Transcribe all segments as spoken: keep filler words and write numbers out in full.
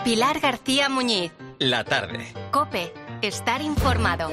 Pilar García Muñiz. La tarde. COPE. Estar informado.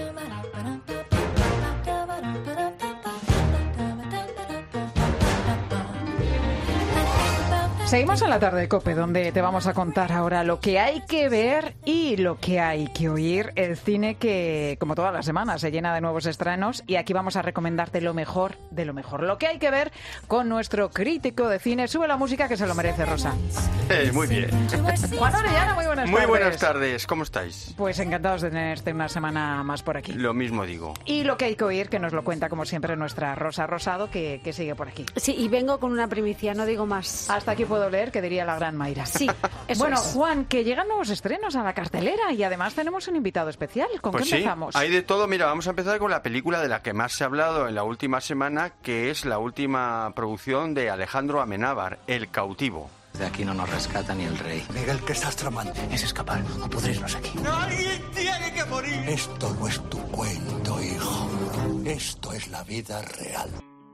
Seguimos en la tarde de COPE, donde te vamos a contar ahora lo que hay que ver y lo que hay que oír. El cine que, como todas las semanas, se llena de nuevos estrenos, y aquí vamos a recomendarte lo mejor de lo mejor. Lo que hay que ver con nuestro crítico de cine. Sube la música, que se lo merece, Rosa. Eh, muy bien. Juan Orellana, muy buenas Muy tardes. buenas tardes, ¿cómo estáis? Pues encantados de tenerte una semana más por aquí. Lo mismo digo. Y lo que hay que oír, que nos lo cuenta, como siempre, nuestra Rosa Rosado, que, que sigue por aquí. Sí, y vengo con una primicia, no digo más. Hasta aquí puedo leer, que diría la gran Mayra. Sí, eso Bueno, es. Juan, que llegan nuevos estrenos a la cartelera y además tenemos un invitado especial. ¿Con Pues qué sí, empezamos? hay de todo. Mira, vamos a empezar con la película de la que más se ha hablado en la última semana, que es la última producción de Alejandro Amenábar, El cautivo. De aquí no nos rescata ni el rey. Miguel, ¿qué estás tramando? Es escapar o pudrirnos aquí. ¡Alguien tiene que morir! Esto no es tu cuento, hijo. Esto es la vida real.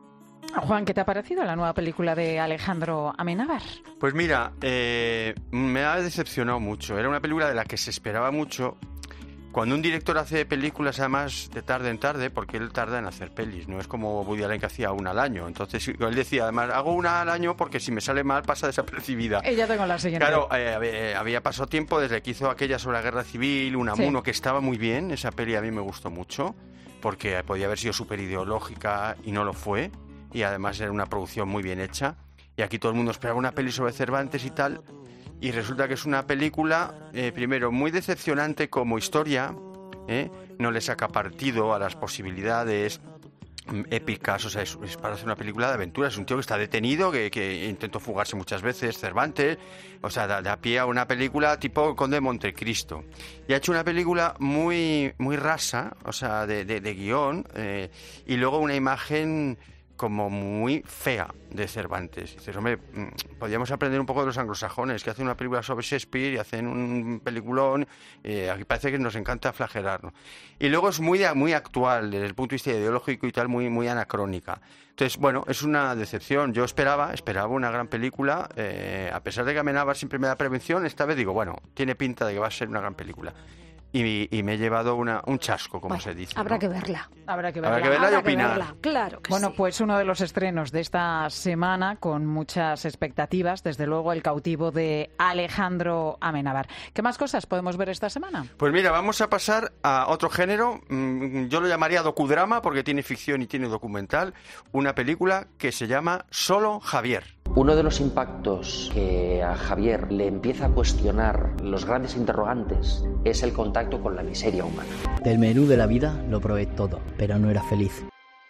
Juan, ¿qué te ha parecido la nueva película de Alejandro Amenábar? Pues mira, eh, me ha decepcionado mucho. Era una película de la que se esperaba mucho. Cuando un director hace películas, además, de tarde en tarde, porque él tarda en hacer pelis, no es como Woody Allen, que hacía una al año. Entonces, él decía, además, hago una al año porque si me sale mal pasa desapercibida. Eh, ya tengo la siguiente. Claro, eh, había, había pasado tiempo desde que hizo aquella sobre la guerra civil, Unamuno, Sí. que estaba muy bien. Esa peli a mí me gustó mucho, porque podía haber sido súper ideológica y no lo fue. Y además era una producción muy bien hecha. Y aquí todo el mundo esperaba una peli sobre Cervantes y tal. Y resulta que es una película, eh, primero, muy decepcionante como historia, ¿eh? No le saca partido a las posibilidades mm, épicas, o sea, es, es para hacer una película de aventuras. Es un tío que está detenido, que, que intentó fugarse muchas veces, Cervantes, o sea, da, da pie a una película tipo Conde de Montecristo. Y ha hecho una película muy, muy rasa, o sea, de, de, de guión, eh, y luego una imagen como muy fea de Cervantes. Dices, hombre, podríamos aprender un poco de los anglosajones, que hacen una película sobre Shakespeare y hacen un peliculón. Eh, aquí parece que nos encanta flagelarnos. Y luego es muy, muy actual, desde el punto de vista ideológico y tal, muy, muy anacrónica. Entonces, bueno, es una decepción. Yo esperaba, esperaba una gran película. Eh, a pesar de que Amenábar siempre me da prevención, esta vez digo, bueno, tiene pinta de que va a ser una gran película. Y, y me he llevado una, un chasco, como Bueno, se dice. habrá ¿no? que verla. Habrá que verla. Habrá que verla y Habrá que opinar. verla, claro que Bueno, sí. pues uno de los estrenos de esta semana, con muchas expectativas, desde luego, El cautivo de Alejandro Amenábar. ¿Qué más cosas podemos ver esta semana? Pues mira, vamos a pasar a otro género. Mm, Yo lo llamaría docudrama porque tiene ficción y tiene documental. Una película que se llama Solo Javier. Uno de los impactos que a Javier le empieza a cuestionar los grandes interrogantes es el contacto con la miseria humana. Del menú de la vida lo probé todo, pero no era feliz.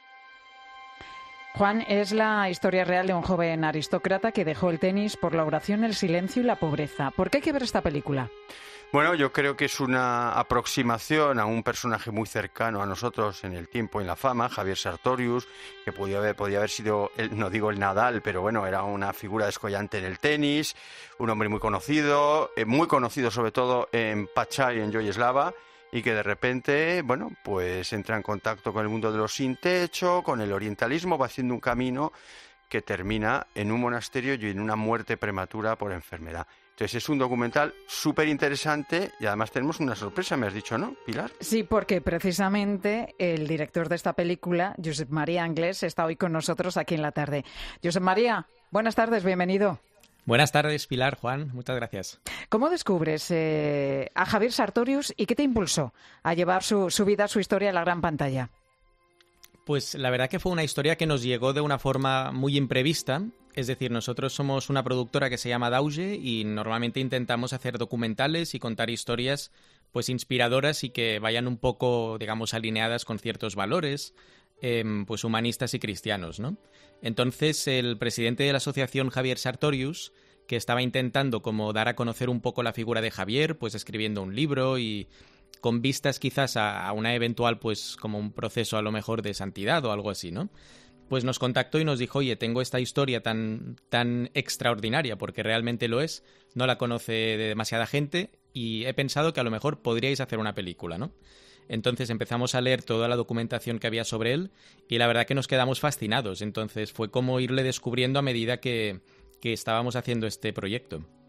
Juan, es la historia real de un joven aristócrata que dejó el tenis por la oración, el silencio y la pobreza. ¿Por qué hay que ver esta película? Bueno, yo creo que es una aproximación a un personaje muy cercano a nosotros en el tiempo y en la fama, Javier Sartorius, que podía haber, podía haber sido, el, no digo el Nadal, pero bueno, era una figura descollante en el tenis, un hombre muy conocido, eh, muy conocido sobre todo en Pachá y en Yoyeslava, y que de repente, bueno, pues entra en contacto con el mundo de los sin techo, con el orientalismo, va haciendo un camino que termina en un monasterio y en una muerte prematura por enfermedad. Entonces es un documental súper interesante y además tenemos una sorpresa, me has dicho, ¿no, Pilar? Sí, porque precisamente el director de esta película, Josep María Anglés, está hoy con nosotros aquí en la tarde. Josep María, buenas tardes, bienvenido. Buenas tardes, Pilar, Juan, muchas gracias. ¿Cómo descubres eh, a Javier Sartorius y qué te impulsó a llevar su, su vida, su historia a la gran pantalla? Pues la verdad que fue una historia que nos llegó de una forma muy imprevista. Es decir, nosotros somos una productora que se llama Dauge y normalmente intentamos hacer documentales y contar historias pues inspiradoras y que vayan un poco, digamos, alineadas con ciertos valores eh, pues humanistas y cristianos, ¿no? Entonces, el presidente de la asociación, Javier Sartorius, que estaba intentando como dar a conocer un poco la figura de Javier, pues escribiendo un libro y con vistas quizás a, a una eventual, pues como un proceso a lo mejor de santidad o algo así, ¿no? Pues nos contactó y nos dijo, oye, tengo esta historia tan, tan extraordinaria, porque realmente lo es, no la conoce de demasiada gente y he pensado que a lo mejor podríais hacer una película, ¿no? Entonces empezamos a leer toda la documentación que había sobre él y la verdad que nos quedamos fascinados. Entonces fue como irle descubriendo a medida que, que estábamos haciendo este proyecto.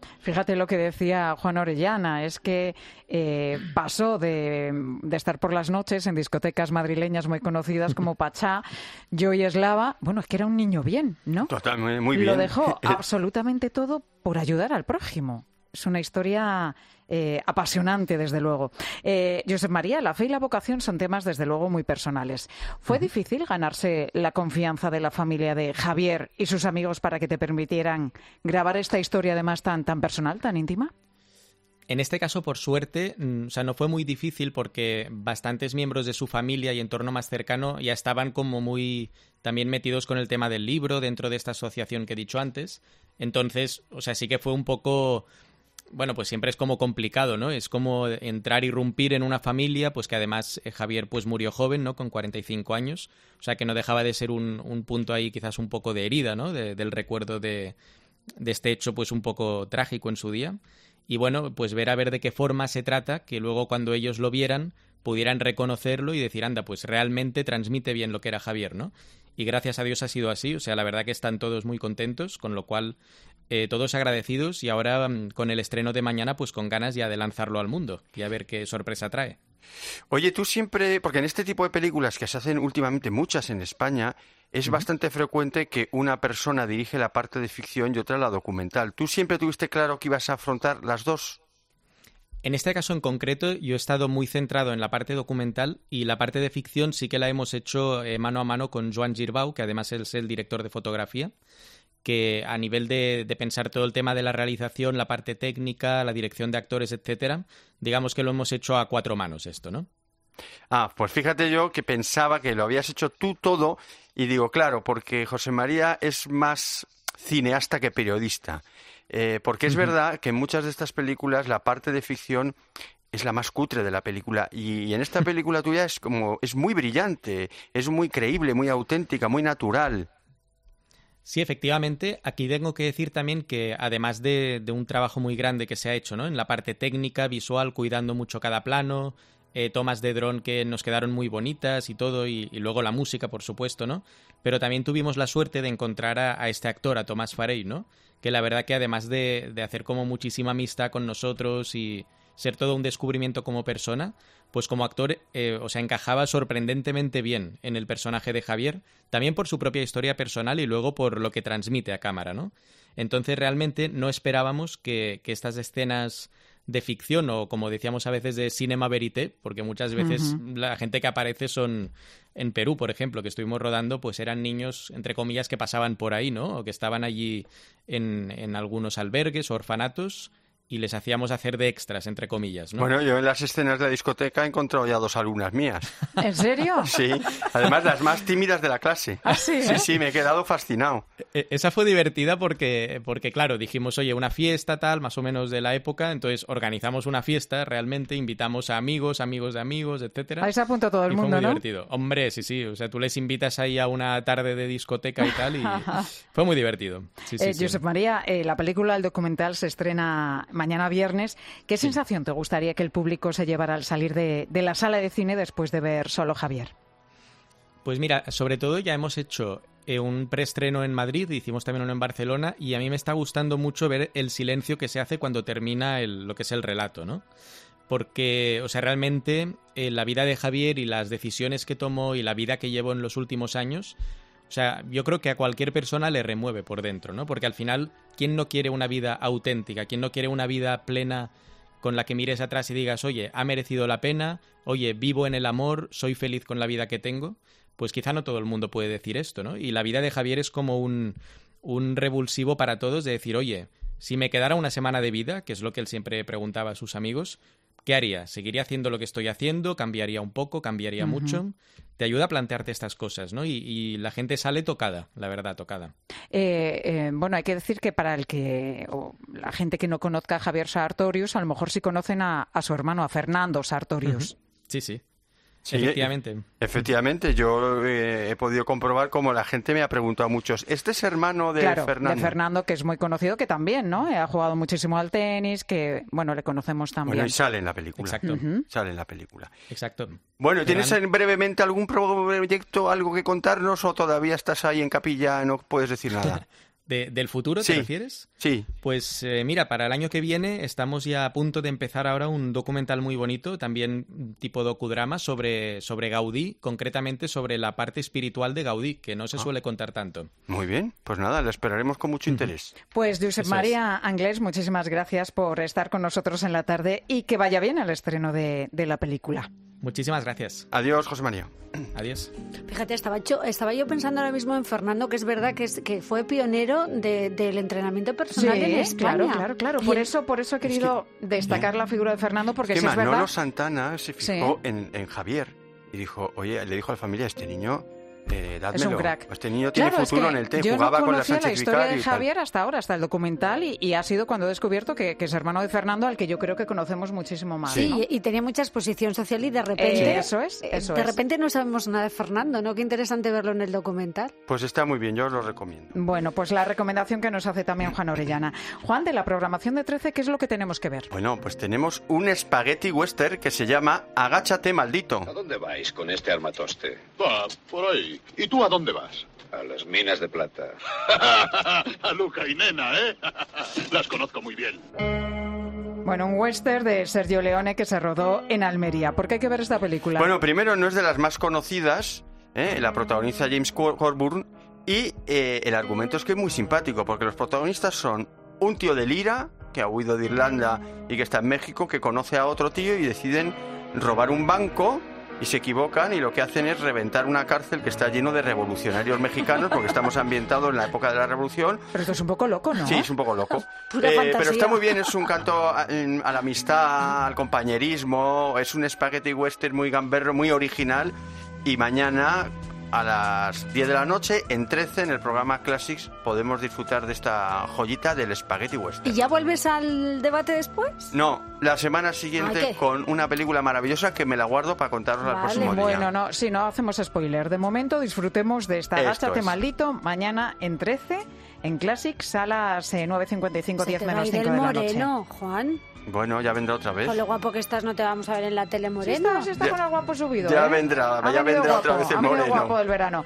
Fíjate lo que decía Juan Orellana, es que eh, pasó de, de estar por las noches en discotecas madrileñas muy conocidas como Pachá, Joy Eslava, bueno, es que era un niño bien, ¿no? Totalmente, muy bien. Lo dejó absolutamente todo por ayudar al prójimo. Es una historia eh, apasionante, desde luego. Eh, Josep María, la fe y la vocación son temas, desde luego, muy personales. ¿Fue uh-huh. difícil ganarse la confianza de la familia de Javier y sus amigos para que te permitieran grabar esta historia, además, tan, tan personal, tan íntima? En este caso, por suerte, o sea, no fue muy difícil porque bastantes miembros de su familia y entorno más cercano ya estaban como muy también metidos con el tema del libro dentro de esta asociación que he dicho antes. Entonces, o sea, sí que fue un poco... Bueno, pues siempre es como complicado, ¿no? Es como entrar, irrumpir en una familia, pues que además eh, Javier pues murió joven, ¿no? Con cuarenta y cinco años, o sea que no dejaba de ser un, un punto ahí quizás un poco de herida, ¿no? De, del recuerdo de, de este hecho pues un poco trágico en su día. Y bueno, pues ver a ver de qué forma se trata, que luego cuando ellos lo vieran pudieran reconocerlo y decir, anda, pues realmente transmite bien lo que era Javier, ¿no? Y gracias a Dios ha sido así, o sea, la verdad que están todos muy contentos, con lo cual eh, todos agradecidos y ahora con el estreno de mañana pues con ganas ya de lanzarlo al mundo y a ver qué sorpresa trae. Oye, tú siempre, porque en este tipo de películas que se hacen últimamente muchas en España, es uh-huh. bastante frecuente que una persona dirige la parte de ficción y otra la documental. ¿Tú siempre tuviste claro que ibas a afrontar las dos? En este caso en concreto yo he estado muy centrado en la parte documental y la parte de ficción sí que la hemos hecho eh, mano a mano con Joan Girbau, que además es el director de fotografía, que a nivel de, de pensar todo el tema de la realización, la parte técnica, la dirección de actores, etcétera, digamos que lo hemos hecho a cuatro manos esto, ¿no? Ah, pues fíjate yo que pensaba que lo habías hecho tú todo y digo, claro, porque José María es más cineasta que periodista. Eh, porque es uh-huh. verdad que en muchas de estas películas la parte de ficción es la más cutre de la película y, y en esta película tuya es como es muy brillante, es muy creíble, muy auténtica, muy natural. Sí, efectivamente. Aquí tengo que decir también que además de, de un trabajo muy grande que se ha hecho, ¿no? En la parte técnica, visual, cuidando mucho cada plano, eh, tomas de dron que nos quedaron muy bonitas y todo, y, y luego la música, por supuesto, ¿no? Pero también tuvimos la suerte de encontrar a, a este actor, a Tomás Farey, ¿no? Que la verdad que además de, de hacer como muchísima amistad con nosotros y ser todo un descubrimiento como persona, pues como actor, eh, o sea, encajaba sorprendentemente bien en el personaje de Javier, también por su propia historia personal y luego por lo que transmite a cámara, ¿no? Entonces realmente no esperábamos que, que estas escenas de ficción o como decíamos a veces de cinema verité, porque muchas veces uh-huh. la gente que aparece son en Perú, por ejemplo, que estuvimos rodando, pues eran niños, entre comillas, que pasaban por ahí, ¿no? O que estaban allí en, en algunos albergues o orfanatos y les hacíamos hacer de extras, entre comillas, ¿no? Bueno, yo en las escenas de la discoteca he encontrado ya dos alumnas mías. ¿En serio? Sí, además las más tímidas de la clase. ¿Ah, sí? Sí, sí, me he quedado fascinado. Esa fue divertida porque, porque, claro, dijimos, oye, una fiesta tal, más o menos de la época, entonces organizamos una fiesta, realmente invitamos a amigos, amigos de amigos, etcétera. Ahí se apuntó todo el y mundo, fue muy ¿no? divertido. Hombre, sí, sí, o sea, tú les invitas ahí a una tarde de discoteca y tal, y fue muy divertido. Sí, sí, eh, sí. Josep María, eh, la película, el documental, se estrena mañana viernes. ¿Qué Sí. sensación te gustaría que el público se llevara al salir de, de la sala de cine después de ver Solo Javier? Pues mira, sobre todo ya hemos hecho eh, un preestreno en Madrid, hicimos también uno en Barcelona, y a mí me está gustando mucho ver el silencio que se hace cuando termina el, lo que es el relato, ¿no? Porque, o sea, realmente eh, la vida de Javier y las decisiones que tomó y la vida que llevó en los últimos años, o sea, yo creo que a cualquier persona le remueve por dentro, ¿no? Porque al final, ¿quién no quiere una vida auténtica? ¿Quién no quiere una vida plena con la que mires atrás y digas, oye, ha merecido la pena, oye, vivo en el amor, soy feliz con la vida que tengo? Pues quizá no todo el mundo puede decir esto, ¿no? Y la vida de Javier es como un, un revulsivo para todos de decir, oye, si me quedara una semana de vida, que es lo que él siempre preguntaba a sus amigos, ¿qué haría? ¿Seguiría haciendo lo que estoy haciendo? ¿Cambiaría un poco? ¿Cambiaría uh-huh. mucho? Te ayuda a plantearte estas cosas, ¿no? Y, y la gente sale tocada, la verdad, tocada. Eh, eh, bueno, hay que decir que para el que o la gente que no conozca a Javier Sartorius, a lo mejor sí conocen a, a su hermano, a Fernando Sartorius. Uh-huh. Sí, sí. Sí, efectivamente. Efectivamente, yo eh, he podido comprobar como la gente me ha preguntado a muchos, ¿este es hermano de claro, Fernando? de Fernando, que es muy conocido, que también, ¿no? Ha jugado muchísimo al tenis, que, bueno, le conocemos también. Bueno, y sale en la película. Exacto. Uh-huh. Sale en la película. Exacto. Bueno, ¿tienes Fernando... brevemente algún proyecto, algo que contarnos o todavía estás ahí en capilla, no puedes decir nada? De, ¿Del futuro te Sí, refieres? Sí. Pues eh, mira, para el año que viene estamos ya a punto de empezar ahora un documental muy bonito, también tipo docudrama, sobre, sobre Gaudí, concretamente sobre la parte espiritual de Gaudí, que no se suele contar tanto. Muy bien, pues nada, lo esperaremos con mucho interés. Pues Josep Eso María Anglés, muchísimas gracias por estar con nosotros en la tarde y que vaya bien el estreno de, de la película. Muchísimas gracias. Adiós, José María. Adiós. Fíjate, estaba yo, estaba yo pensando ahora mismo en Fernando, que es verdad que, es, que fue pionero de, del entrenamiento personal en España. claro, claro, claro. Por eso, por eso he querido es que, destacar la figura de Fernando, porque es que si es Manolo verdad... Santana se fijó Sí. en, en Javier y dijo, oye, le dijo a la familia, este niño, eh, dádmelo. Es un crack. Este niño tiene Claro, es futuro que en el T, yo jugaba no con la conocía Sánchez la historia Vicario de y tal. Javier hasta ahora, hasta el documental, y, y ha sido cuando he descubierto que, que es hermano de Fernando, al que yo creo que conocemos muchísimo más. Sí, ¿no? y, y tenía mucha exposición social y de repente... Eh, eso es, eso de es. repente no sabemos nada de Fernando, ¿no? Qué interesante verlo en el documental. Pues está muy bien, yo os lo recomiendo. Bueno, pues la recomendación que nos hace también Juan Orellana. Juan, de la programación de trece, ¿qué es lo que tenemos que ver? Bueno, pues tenemos un spaghetti western que se llama Agáchate, maldito. ¿A dónde vais con este armatoste? Va, por ahí. ¿Y tú a dónde vas? A las minas de plata. A Luca y Nena, ¿eh? Las conozco muy bien. Bueno, un western de Sergio Leone que se rodó en Almería. ¿Por qué hay que ver esta película? Bueno, primero no es de las más conocidas, ¿eh? La protagoniza James Coburn y eh, el argumento es que es muy simpático porque los protagonistas son un tío de Lira que ha huido de Irlanda y que está en México, que conoce a otro tío y deciden robar un banco y se equivocan y lo que hacen es reventar una cárcel que está lleno de revolucionarios mexicanos porque estamos ambientados en la época de la revolución. Pero esto es un poco loco, ¿no? Sí, es un poco loco. Pura Eh, fantasía. pero está muy bien, es un canto a, a la amistad, al compañerismo, es un spaghetti western muy gamberro, muy original. Y mañana a las diez de la noche en trece, en el programa Classics, podemos disfrutar de esta joyita del spaghetti western. ¿Y ya vuelves al debate después? No, la semana siguiente ¿Ah, qué? con una película maravillosa que me la guardo para contaros al Vale. próximo día. Bueno, no, si no hacemos spoiler. De momento disfrutemos de esta Esto Agáchate, es. maldito, mañana en trece, en Classics, a las eh, nueve cincuenta y cinco, Se diez te va a menos ir cinco el de la noche. moreno, Juan. Bueno, ya vendrá otra vez. Con lo guapo que estás, no te vamos a ver en la tele Sí moreno. está, sí está Ya- con el guapo subido, ya ¿eh? vendrá, Ha ya venido vendrá guapo, otra vez el ha venido moreno. guapo del verano.